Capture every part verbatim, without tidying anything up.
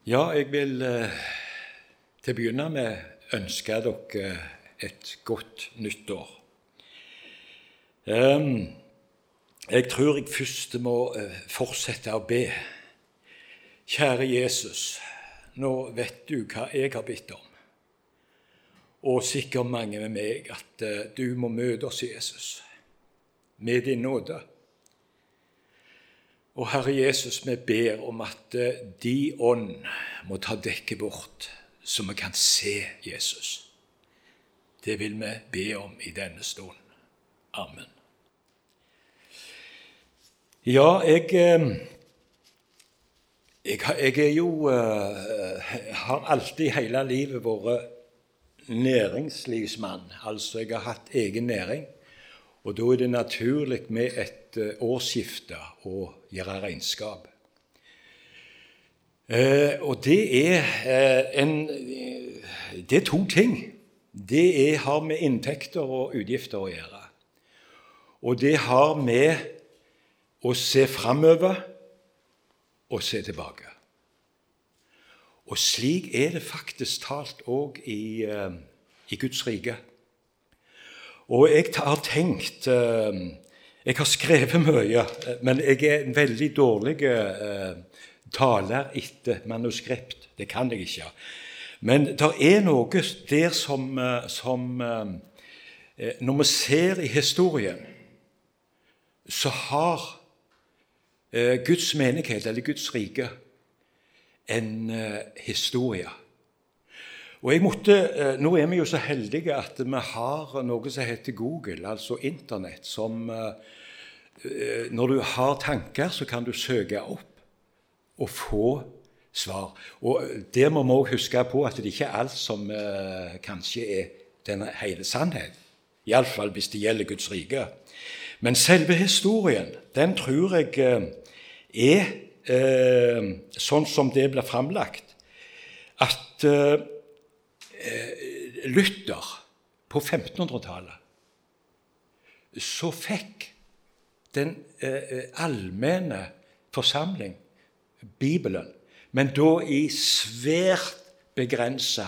Ja, jeg vil eh, til å begynne med ønske dere et godt nyttår. Um, jeg tror jeg først må uh, fortsette å be. Kjære Jesus, nå vet du hva jeg har bedt om. Og sikkert mange med meg at uh, du må møte oss, Jesus, med din nåde. Og Herre Jesus, vi ber om at uh, de ånd må ta dekket bort, så vi kan se Jesus. Det vil vi be om i denne stund. Amen. Ja, jeg, jeg, jeg er jo, har alltid hele livet vært næringslivsmann. Altså, jeg har hatt egen næring, og da er det naturlig med et årsskifte å gjøre regnskap. Og det er, en, det er to ting. Det er, har med inntekter og utgifter å gjøre. Og det har med å se fremover og se tilbake. Og slik er det faktisk talt også i, i Guds rike. Og jeg har tenkt, jeg har skrevet mye, men jeg er en veldig dårlig taler etter manuskript. Det kan jeg ikke. Men det er noe der som, som når vi ser i historien, så har Guds menighet, eller Guds rike, en historie. Og jeg måtte, nå er vi jo så heldige at vi har noe som heter Google, altså internett, som når du har tanker, så kan du søke opp og få svar. Og der må vi også huske på at det ikke er alt som eh, kanskje er denne hele sannhet. I alle fall hvis det gjelder Guds rike. Men selve historien, den tror jeg eh, er eh, sånn som det blir framlagt, at eh, Luther på femtenhundretallet så fikk den eh, allmenne forsamling Bibelen, men da i svært begrenset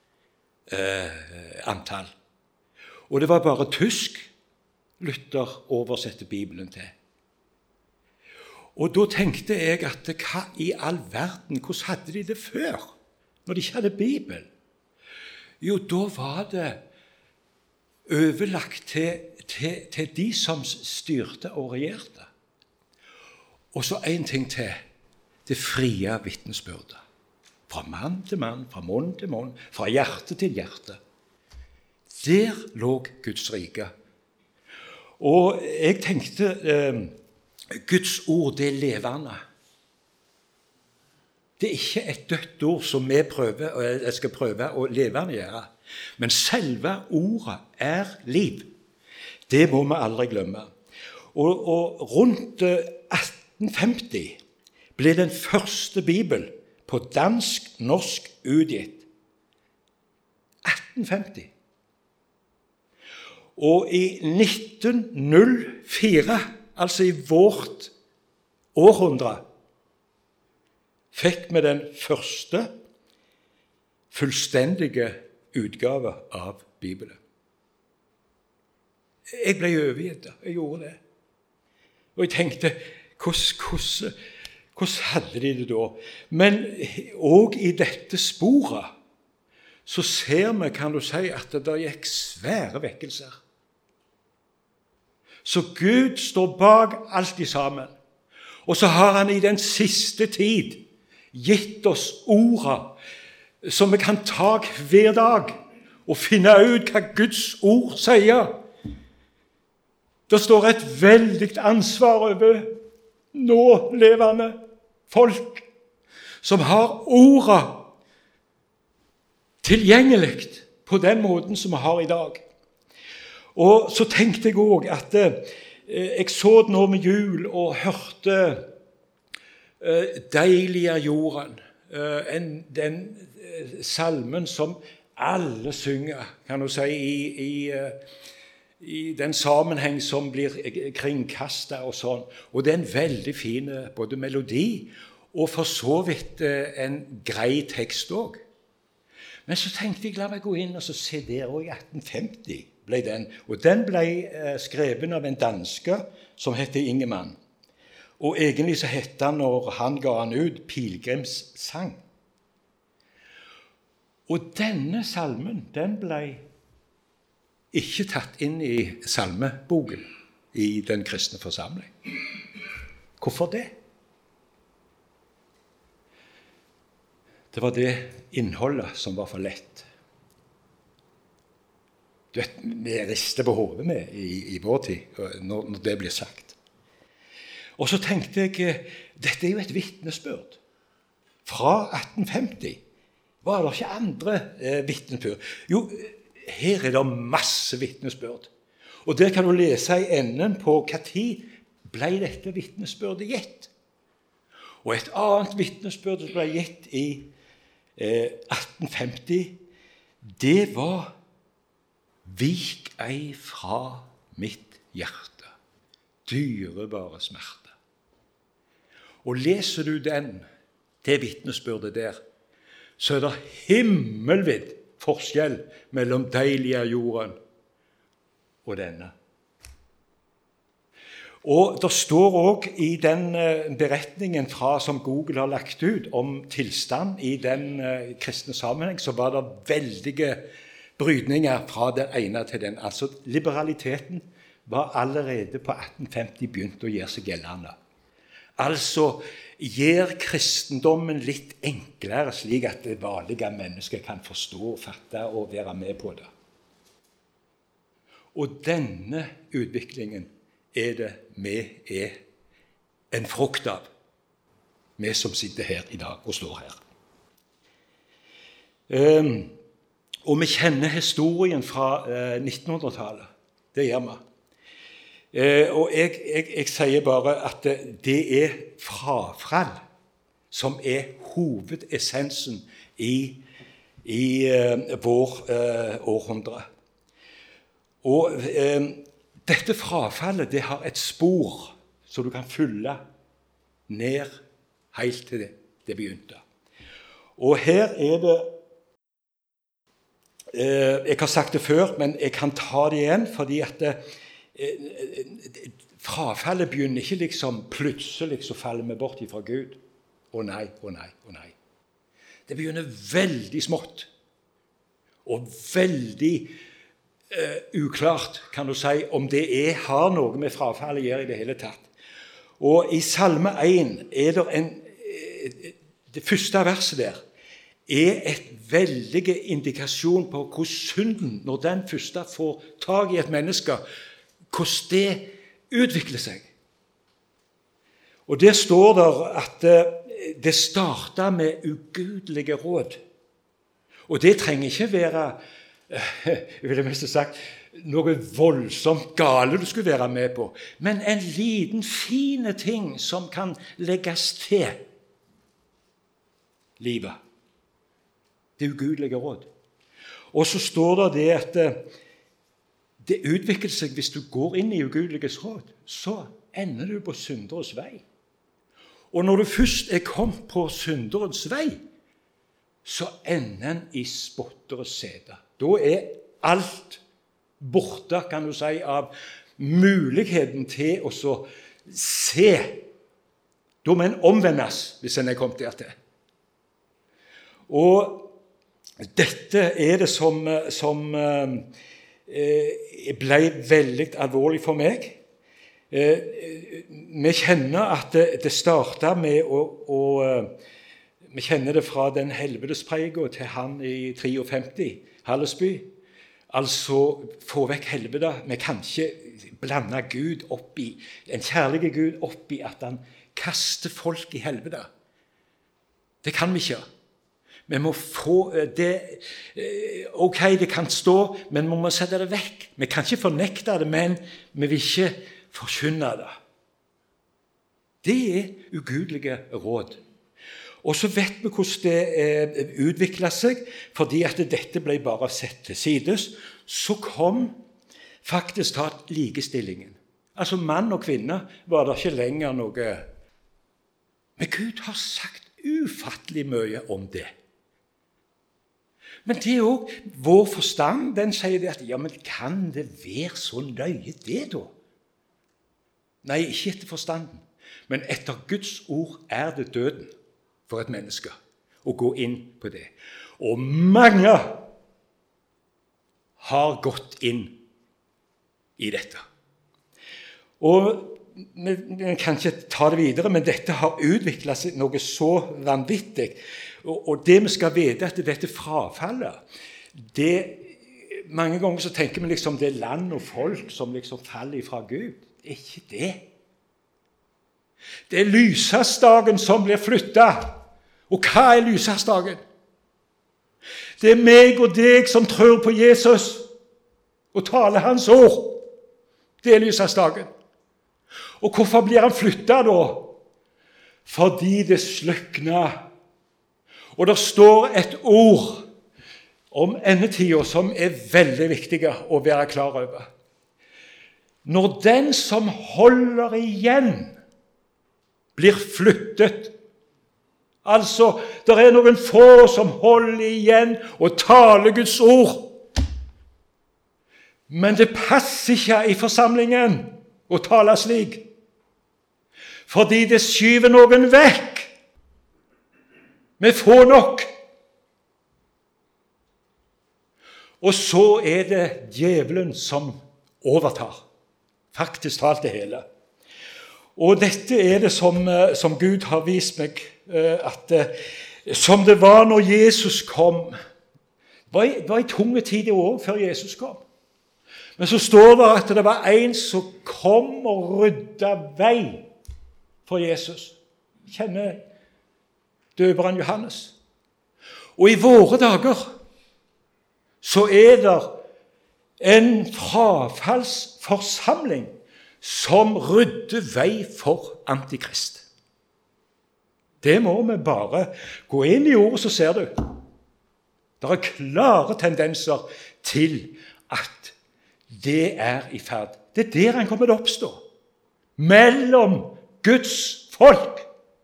eh, antall. Og det var bare tysk Luther oversette Bibelen til. Og da tenkte jeg at hva i all verden, hvordan hadde de det før, når de ikke hadde Bibel? Jo, da var det overlagt til, til, til de som styrte og regjerte. Og så en ting til. Det frie vitnesbyrdet. Fra mann til mann, fra munn til munn, fra hjerte til hjerte. Der lå Guds rike. Og jeg tenkte, eh, Guds ord, det er levende. Det er ikke et dødt ord som vi prøver, og jeg skal prøve å levendegjøre. Men selve ordet er liv. Det må vi aldri glemme. Og, og rundt atten femti ble den første Bibel på dansk-norsk utgitt. atten femti. Og i nitten null fire, altså i vårt århundre, fikk vi den første fullstendige utgave av Bibelen. Jeg ble overgitt, jeg gjorde det. Og jeg tenkte, hvordan... hvordan Hvordan hadde de det da? Men også i dette sporet så ser vi, kan du si, at det gikk svære vekkelser. Så Gud står bak alt i sammen. Og så har han i den siste tid gitt oss ordet som vi kan ta hver dag og finne ut hva Guds ord sier. Det står et veldig ansvar over nå levende folk som har ordet tilgjengelig på den måten som vi har i dag. Og så tenkte jeg også at eh, jeg så det nå med jul og hørte eh, deilig er jorden, eh, en, den eh, salmen som alle synger, kan du si, i, i eh, i den sammenheng som blir kringkastet og sånn. Og det er en veldig fin både melodi og for så vidt en grei tekst også. Men så tenkte jeg, la meg gå inn og så se der, og i atten femti ble den. Og den ble skrevet av en danske som heter Ingemann. Og egentlig så hette han, når han ga han ut, Pilgrims sang. Og denne salmen, den ble ikke tatt inn i salmeboken i den kristne forsamling. Hvorfor det? Det var det innholdet som var for lett. Du vet, vi rister på hodet med i, i vår tid, når, når det blir sagt. Og så tenkte jeg, dette er jo et vitnesbyrd. Fra atten femti var det ikke andre eh, vitnesbyrd. Jo, her er det masse vitnesbyrd. Og der kan du lese i enden på hva tid ble dette vitnesbyrdet gitt. Og et annet vitnesbyrd som ble gitt i eh, atten femti, det var «Vik ei fra mitt hjerte, dyrebare smerte». Og leser du den, det vitnesbyrdet der, så er det himmelvidd forskjell mellom deilige jorden og denne. Og det står også i den beretningen fra, som Google har lagt ut om tilstand i den uh, kristne sammenheng, så var det veldige brydninger fra den ene til den. Altså, liberaliteten var allerede på atten femti begynt å gjøre seg gjeldende. Altså, gjør kristendommen litt enklere, slik at det vanlige mennesker kan forstå, fatte og være med på det. Og denne utviklingen er det vi er en frukt av, vi som sitter her i dag og står her. Um, og vi kjenner historien fra uh, nittenhundretallet. Det gjør vi. Uh, og jeg, jeg, jeg sier bare at det er frafall som er hovedessensen i, i uh, vår uh, århundre. Og uh, dette frafallet, det har et spor så du kan fylle ned helt til det, det begynte. Og her er det, eh, jeg har sagt det før, men jeg kan ta det igjen, fordi at det, eh, frafallet begynner ikke liksom plutselig så faller vi bort ifra Gud. Å nei, å nei, å nei. Det begynner veldig smått, og veldig Uh, uklart, kan du si, om det er, har noe med frafallet å gjøre i det hele tatt. Og i Salme én er det en uh, det første verset der er et veldig indikasjon på hvordan synden, når den første får tag i et menneske, hvordan det utvikler seg. Og der står det at uh, det starter med ugudelige råd. Og det trenger ikke være jeg ville mest sagt, noe voldsomt gale du skulle være med på, men en liten, fine ting som kan legges til livet. Det ugudelige råd. Og så står det det at det utvikler seg, hvis du går inn i ugudeliges råd, så ender du på synderens vei. Og når du først er kommet på synderens vei, så ender en i spotteres sete. Da er alt borte, kan du si, av muligheten til å så se. Da må en omvendes, hvis en er kommet der til. Og dette er det som, som eh, ble veldig alvorlig for meg. Eh, vi kjenner at det, det startet med å, å vi kjenner det fra den helvetespreiga til han i femtitre, Hallesby. Altså, få vekk helvete. Vi kan ikke blande Gud opp i, en kjærlig Gud opp i at han kaster folk i helvete. Det kan vi ikke. Vi må få det, ok, det kan stå, men vi må sette det vekk. Vi kan ikke fornekte det, men vi vil ikke forkynne det. Det er ugudelige råd. Og så vet vi hvordan det eh, utviklet seg, fordi at dette ble bare sett til sides. Så kom faktisk tatt likestillingen. Altså mann og kvinne var det ikke lenger noe Men Gud har sagt ufattelig mye om det. Men det er også vår forstand, den sier det at, ja, men kan det være så nøye det da? Nei, ikke etter forstanden, men etter Guds ord er det døden for et menneske å gå inn på det. Og mange har gått inn i dette. Og vi, vi kan ikke ta det videre, men dette har utviklet seg noe så vanvittig. Og, og det vi skal vite, at dette frafallet, det, mange ganger så tenker vi liksom det er land og folk som liksom faller fra Gud. Det er ikke det. Det er lysestaken som blir flyttet. Og hva er lysestaken? Det er meg og deg som tror på Jesus og taler hans ord. Det er lysestaken. Og hvorfor blir han flyttet da? Fordi det sløkner. Og det står et ord om endetiden som er veldig viktig å være klar over. Når den som holder igjen blir flyttet, altså det er noen få som holder igjen og taler Guds ord, men det passer ikke i forsamlingen å tale slik, fordi det skyver noen vekk. Vi får nok. Og så er det djevelen som overtar, faktisk talt det hele. Og dette er det som, som Gud har vist meg, at som det var når Jesus kom. Det var, det var en tunge tid i år før Jesus kom. Men så står det at det var en som kom og ryddet vei for Jesus. Kjenner døperen Johannes. Og i våre dager så er det en frafallsforsamling som rydder vei for antikrist. Det må vi bare gå inn i ordet, så ser du. Det er klare tendenser til at det er i ferd. Det er der han kommer til å oppstå. Mellom Guds folk.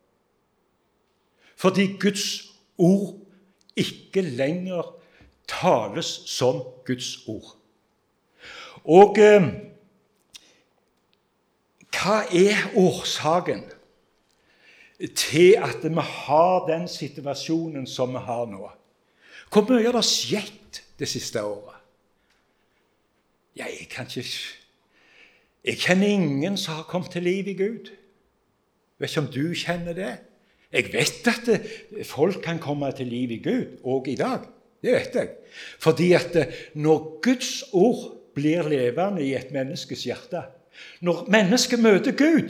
Fordi Guds ord ikke lenger tales som Guds ord. Og eh, hva er årsaken til at vi har den situasjonen som vi har nå? Hvor mye har det skjedd det siste året? Ja, jeg kan ikke... Jeg kjenner ingen som har kommet til liv i Gud. Vet ikke om du kjenner det? Jeg vet at folk kan komme til liv i Gud, og i dag. Det vet jeg. Fordi at når Guds ord blir levende i et menneskes hjerte, når mennesket møter Gud,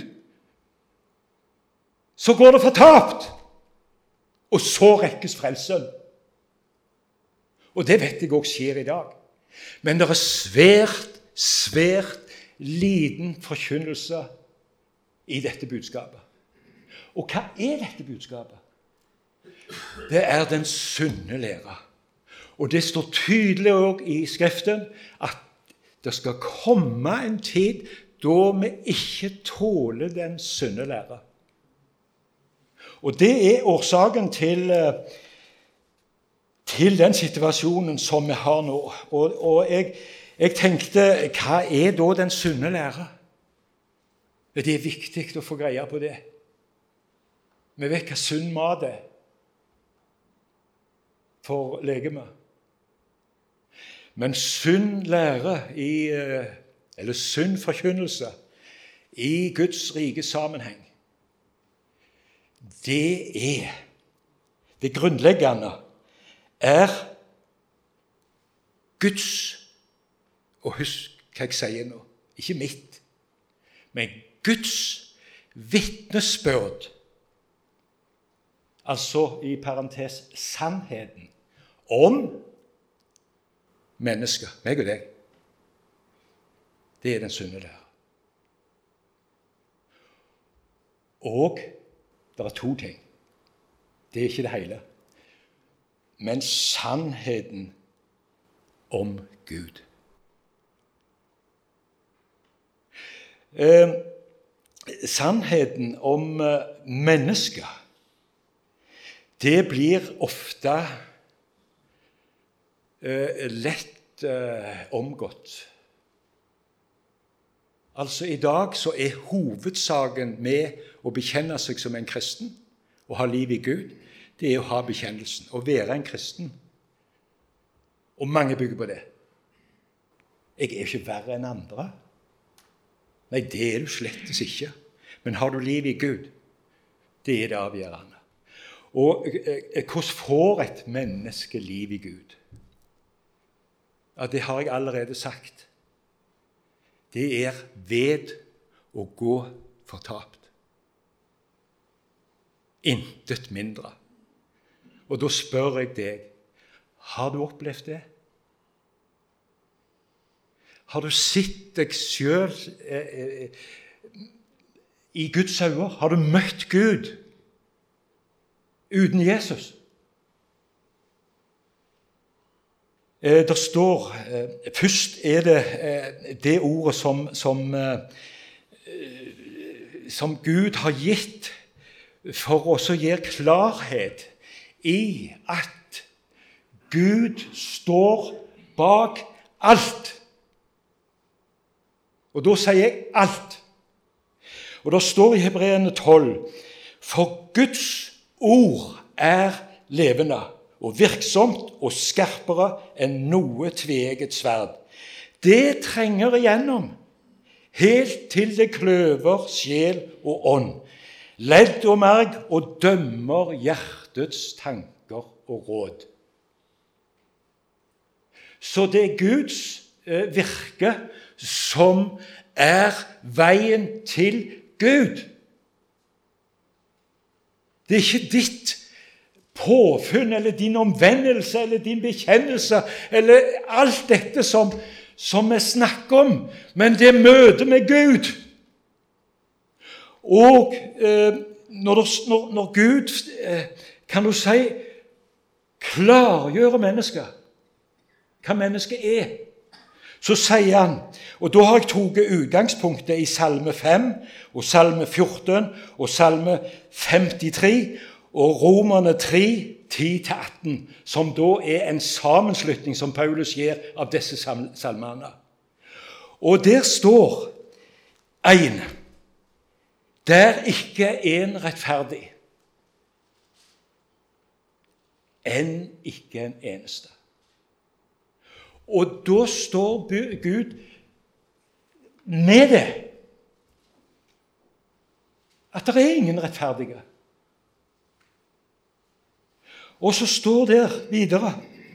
så går det fortapt, og så rekkes frelsen. Og det vet jeg også skjer i dag. Men det er svært, svært liten forkynnelse i dette budskapet. Og hva er dette budskapet? Det er den sunne lære. Og det står tydelig også i Skriften at det skal komme en tid da vi ikke tåler den sunne lære. Og det er årsaken til, til den situasjonen som vi har nå. Og, og jeg, jeg tenkte, hva er da den sunne lære? Det er viktig å få greie på det. Vi vet hva sunn mat er for legemet. Men sunn lære, i, eller sunn forkynnelse, i Guds rike sammenheng, det er, det grunnleggende, er Guds, og husk hva jeg sier nå, ikke mitt, men Guds vitnesbyrd, altså i parentes sannheten, om mennesker, meg og deg. Det er den sunne lære. Og det er to ting. Det er ikke det hele. Men sannheten om Gud. Eh, sannheten om mennesker, det blir ofte uh, lett uh, omgått. Altså i dag så er hovedsaken med å bekjenne seg som en kristen og ha liv i Gud, det er å ha bekjennelsen, å være en kristen. Og mange bygger på det. Jeg er jo ikke verre enn andre. Nei, det er du slettes ikke. Men har du liv i Gud, det er det avgjørende. Og eh, hvordan får et menneske liv i Gud? Ja, det har jeg allerede sagt. Det er ved å gå fortapt. Intet mindre. Og da spør jeg deg, har du opplevd det? Har du sett deg selv eh, eh, i Guds øyne? Har du møtt Gud uten Jesus? Eh, det står, eh, først er det eh, det ordet som, som, eh, som Gud har gitt for oss å gi klarhet i at Gud står bak alt. Og da sier jeg alt. Og det står i Hebreerne tolv, for Guds ord er levende og virksomt og skarpere enn noe tveegget sverd. Det trenger igjennom, helt til det kløver sjel og ånd, ledd og merg, og dømmer hjertets tanker og råd. Så det er Guds eh, virke som er veien til Gud. Det er ikke ditt påfunn, eller din omvendelse, eller din bekjennelse, eller alt dette som, som vi snakker om, men det er møte med Gud. Og eh, når, det, når, når Gud, eh, kan du si, klargjør mennesker, hva mennesket er, så sier han, og da har jeg tatt utgangspunktet i Salme fem, og Salme fjorten, og Salme femtitre, og Romerne tre, ti til atten, som da er en sammenslutning som Paulus gir av disse salmene. Og der står en, der ikke en rettferdig, enn ikke en eneste. Og da står Gud med det, at det er ingen rettferdige. Og så står der videre,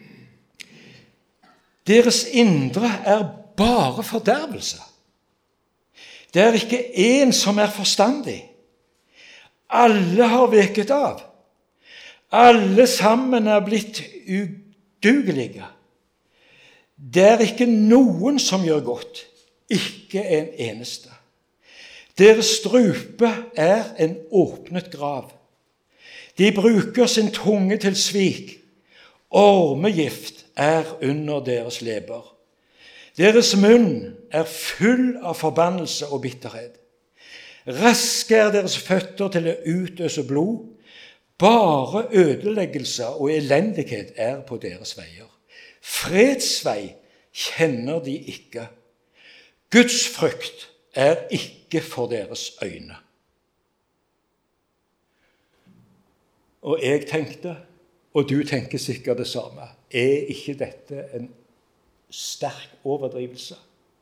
deres indre er bare fordervelse. Det er ikke en som er forstandig. Alle har veket av. Alle sammen er blitt udugelige. Det er ikke noen som gjør godt, ikke en eneste. Deres strupe er en åpnet grav. De bruker sin tunge til svik. Ormegift er under deres leber. Deres munn er full av forbannelse og bitterhet. Raske er deres føtter til å utøse blod. Bare ødeleggelse og elendighet er på deres veier. Fredsvei kjenner de ikke. Guds frykt er ikke for deres øyne. Og jeg tenkte, og du tenker sikkert det samme, er ikke dette en sterk overdrivelse?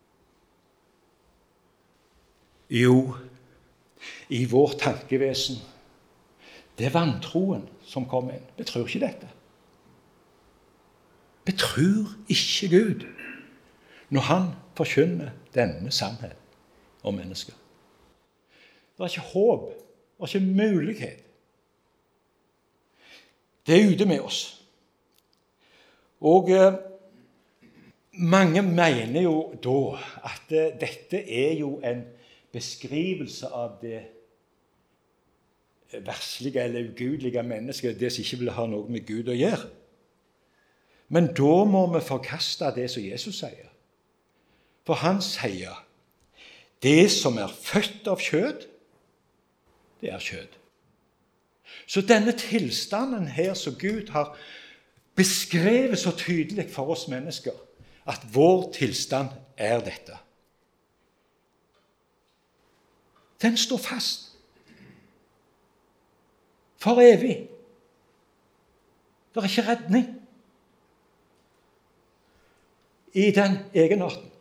Jo, i vår tankevesen, det er vantroen som kom inn. Vi tror ikke dette. Vi tror ikke Gud når han forkynner denne sannhet om mennesker. Det er ikke håp, det er ikke mulighet. Det er ute med oss. Og eh, mange mener jo da at eh, dette er jo en beskrivelse av det verslige eller ugudelige mennesket, det som ikke vil ha noe med Gud å gjøre. Men da må vi forkaste det som Jesus sier. For han sier, det som er født av kjød, det er kjød. Så denne tilstanden her som Gud har beskrevet så tydelig for oss mennesker, at vår tilstand er dette. Den står fast. For evig. Det er ikke redning i den egenarten.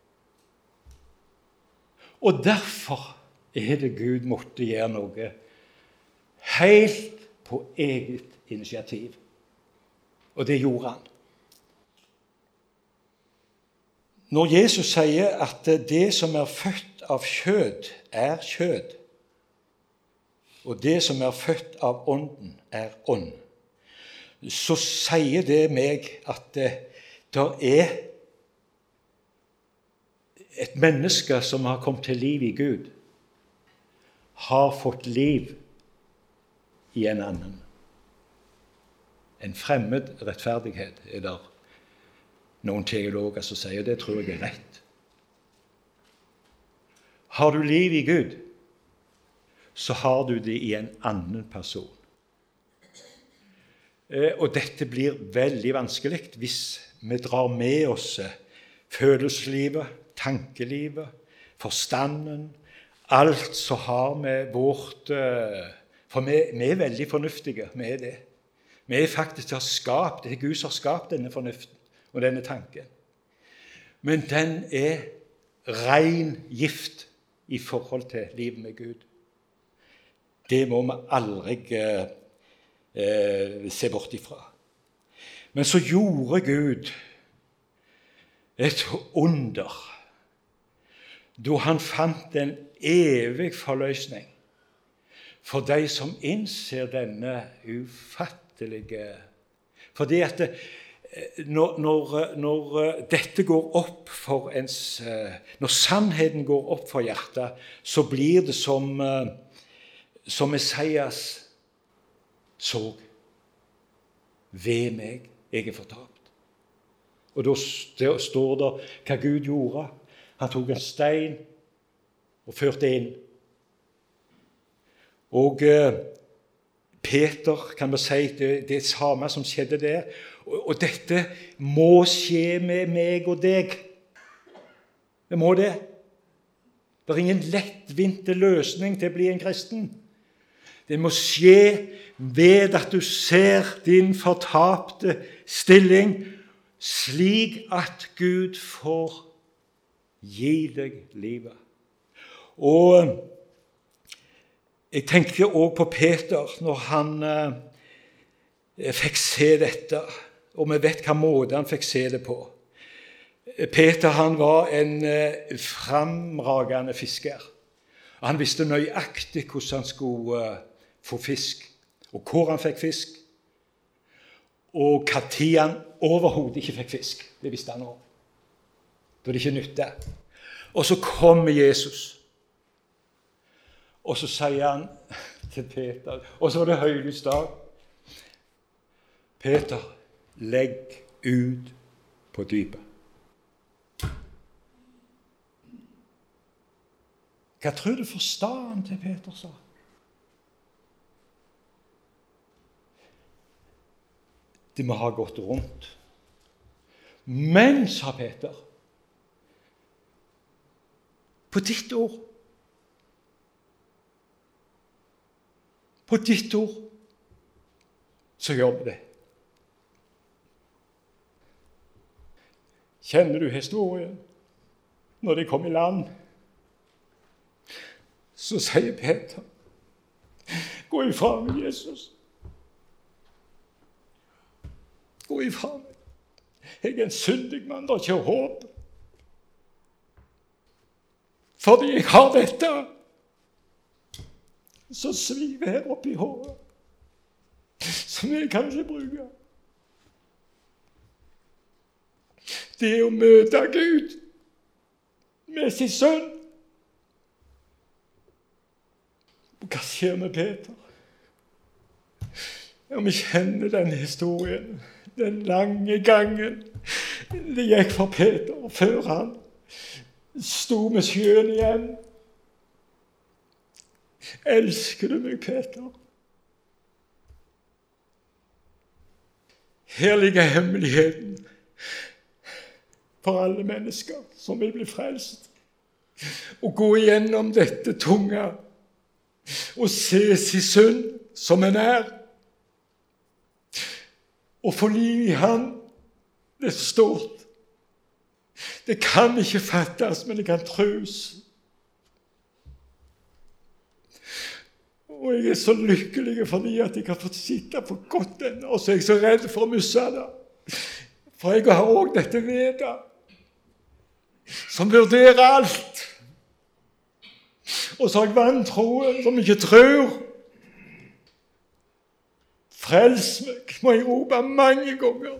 Og derfor er det Gud måtte gjøre noe helt på eget initiativ. Og det gjorde han. Når Jesus sier at det som er født av kjød, er kjød, og det som er født av ånden, er ånd, så sier det meg at det der er et menneske som har kommet til liv i Gud, har fått liv i en annen. En fremmed rettferdighet er der noen teologer som sier, det tror jeg er rett. Har du liv i Gud, så har du det i en annen person. Og dette blir veldig vanskelig hvis vi drar med oss følelseslivet, tankelivet, forstanden, alt som har med vårt... For vi, vi er veldig fornuftige, vi er det. Vi er faktisk har skapt, det er Gud som har skapt denne fornuften og denne tanken. Men den er ren gift i forhold til livet med Gud. Det må vi aldri eh, se bort ifra. Men så gjorde Gud et under, da han fant en evig forløsning for de som innser denne ufattelige. Fordi at det, når, når, når dette går opp for ens, når sannheten går opp for hjertet, så blir det som, som Messias så. Ved meg, jeg er fortapt. Og da står det hva Gud gjorde. Han tok en stein og førte inn. Og eh, Peter, kan vi si, det, det samme som skjedde der. Og, og dette må skje med meg og deg. Det må det. Det er ingen lettvinte løsning til å bli en kristen. Det må skje ved at du ser din fortapte stilling slik at Gud får gi deg livet. Og jeg tenker også på Peter når han eh, fikk se dette, og vi vet hva måte han fikk se det på. Peter han var en eh, fremragende fisker. Han visste nøyaktig hvordan han skulle eh, få fisk, og hvor han fikk fisk, og hva tid han overhodet ikke fikk fisk. Det visste han også. Da det ikke nyttet. Og så kommer Jesus. Og så sier han til Peter, og så var det høylys dag. Peter, legg ut på dypet. Hva tror du forstanden til Peter sa? De må ha gått rundt. Men, sa Peter, på ditt ord, på ditt ord, så gjør vi det. Kjenner du historien? Når de kom i land, så sier Peter, gå ifra meg, Jesus. Gå ifra meg. Jeg er en syndig mann, det er ikke håp. Fordi jeg har dette, så sviver her oppe i håret, som jeg kan ikke bruke. Det å møte Gud med sin sønn. Hva skjer med Peter? Ja, vi kjenner den historien, den lange gangen det gikk for Peter før han sto med sjøen igjen. Elsker du meg, Peter? Her ligger hemmeligheten for alle mennesker som vil bli frelst. Å gå igjennom dette tunga og se sin synd som en er. Og få liv i Han, det er stort. Det kan ikke fattes, men det kan trus. Og jeg er så lykkelig fordi at jeg har fått sitte på godt ennå, og så er jeg så redd for å miste det. For jeg har også dette vedet, som vurderer alt. Og så har jeg vantroen som ikke tror. Frels meg, må jeg rope mange ganger.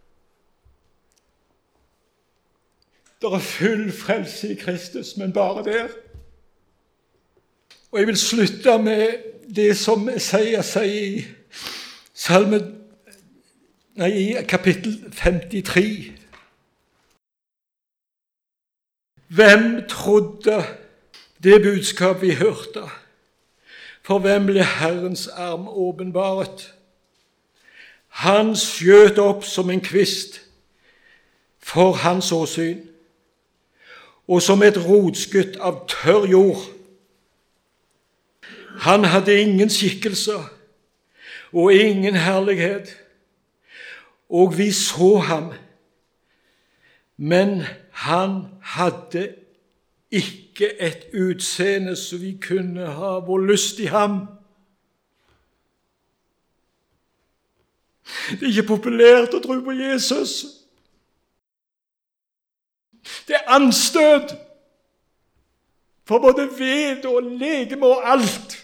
Det er full frelse i Kristus, men bare der. Og jeg vil slutte med det som Jesaja sier i salme, nei, i kapittel femtitre. Hvem trodde det budskap vi hørte? For hvem ble Herrens arm åpenbaret? Han skjøt opp som en kvist for hans åsyn, og som et rotskudd av tørr jord. Han hadde ingen skikkelse og ingen herlighet, og vi så ham, men han hadde ikke et utseende så vi kunne ha vår lyst i ham. Det er ikke populært å tro på Jesus. Det er anstøt for både ved og legeme og alt.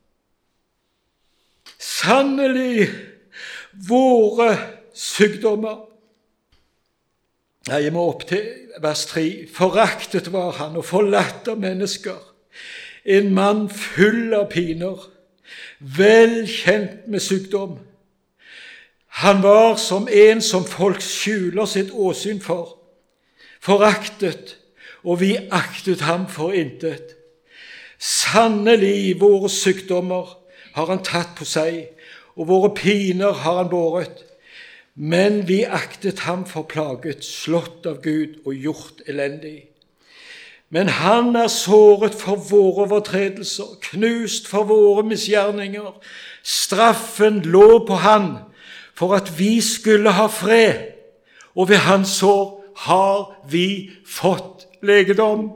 Sannelig våre sykdommer. Nei, jeg må opp til vers tre. Foraktet var han og forlatt av mennesker. En mann full av piner, vel kjent med sykdom. Han var som en som folk skjuler sitt åsyn for. Foraktet, og vi aktet ham for intet. Sannelig våre sykdommer har han tatt på seg, og våre piner har han båret. Men vi aktet ham for plaget, slått av Gud og gjort elendig. Men han er såret for våre overtredelser, knust for våre misgjerninger. Straffen lå på han, for at vi skulle ha fred, og ved hans sår har vi fått legedom.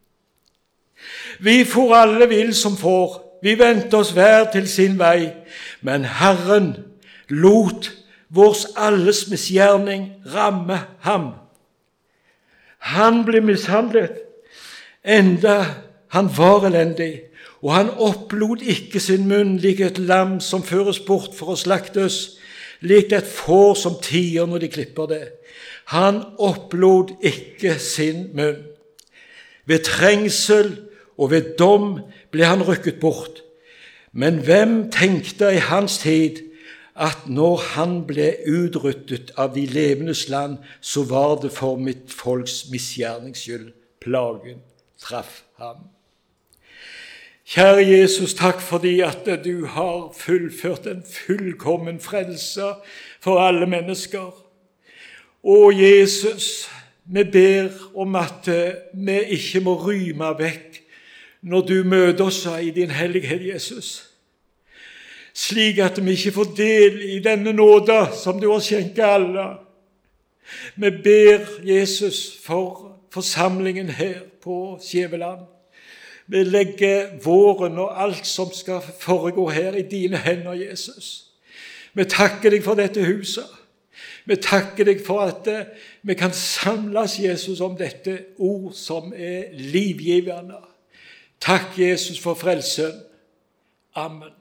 Vi for alle vill som får, vi vendte oss hver til sin vei, men Herren lot vårs alles misgjerning ramme ham. Han ble mishandlet, enda han var elendig, og han opplod ikke sin munn lik et lam som føres bort for å slaktes, lik et får som tier når de klipper det. Han opplod ikke sin munn. Ved trengsel og ved dom ble han rykket bort. Men hvem tenkte i hans tid at når han ble utryddet av de levendes land, så var det for mitt folks misgjerningsskyld. Plagen traff ham. Kjære Jesus, takk fordi at du har fullført en fullkommen frelse for alle mennesker. Og Jesus, vi ber om at vi ikke må ryme vekk når du møter oss i din hellighet, Jesus. Slik at vi ikke får del i denne nåde som du har skjenket alle. Vi ber Jesus for forsamlingen her på Skjæveland. Vi legger våren og alt som skal foregå her i dine hender, Jesus. Vi takker deg for dette huset. Vi takker deg for at vi kan samles, Jesus, om dette ord som er livgivende. Takk, Jesus, for frelsen. Amen.